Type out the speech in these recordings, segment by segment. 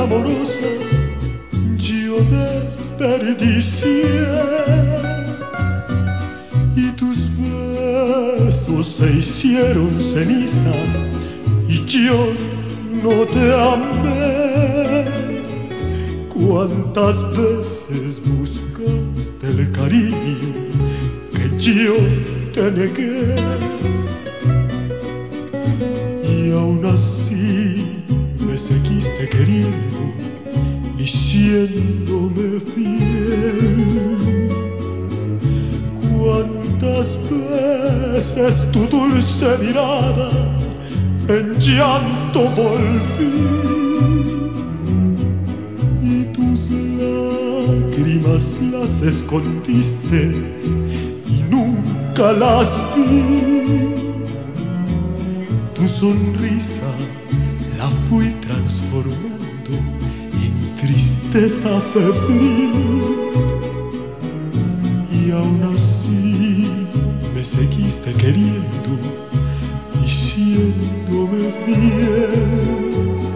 amorosa yo desperdicié, y tus besos se hicieron cenizas y yo no te amé. Cuántas veces buscaste el cariño que yo te negué, y aún así me seguiste queriendo y siéndome fiel. Cuántas veces tu dulce mirada en llanto volví, y tus lágrimas las escondiste y nunca las vi. Tu sonrisa la fui transformando en tristeza febril, y aún así me seguiste queriendo y siéndome fiel.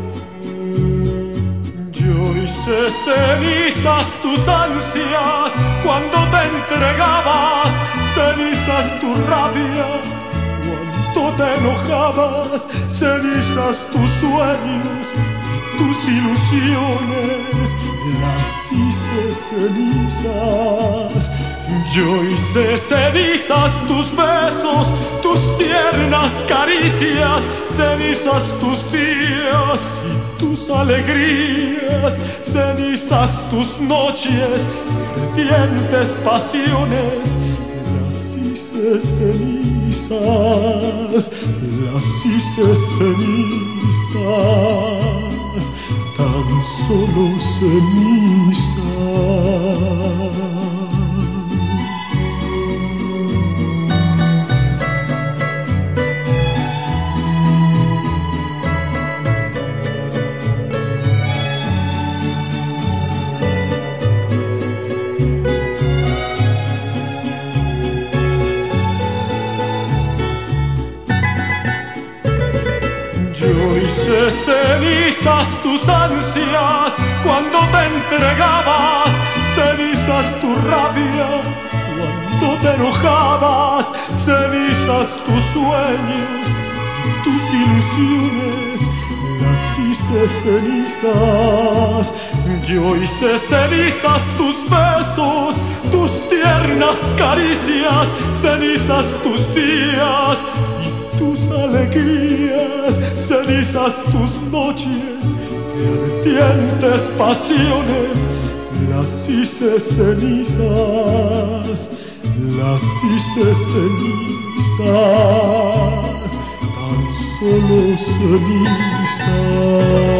Yo hice cenizas tus ansias cuando te entregabas, cenizas tu rabia cuando te enojabas, cenizas tus sueños y tus ilusiones, las hice cenizas. Yo hice cenizas tus besos, tus tiernas caricias, cenizas tus días y tus alegrías, cenizas tus noches y ardientes pasiones, las hice cenizas, las hice cenizas, tan solo cenizas. Yo hice cenizas tus ansias cuando te entregabas, cenizas tu rabia cuando te enojabas, cenizas tus sueños y tus ilusiones, las hice cenizas. Yo hice cenizas tus besos, tus tiernas caricias, cenizas tus días y tus alegrías, cenizas tus noches de ardientes pasiones, las hice cenizas, las hice cenizas, tan solo cenizas.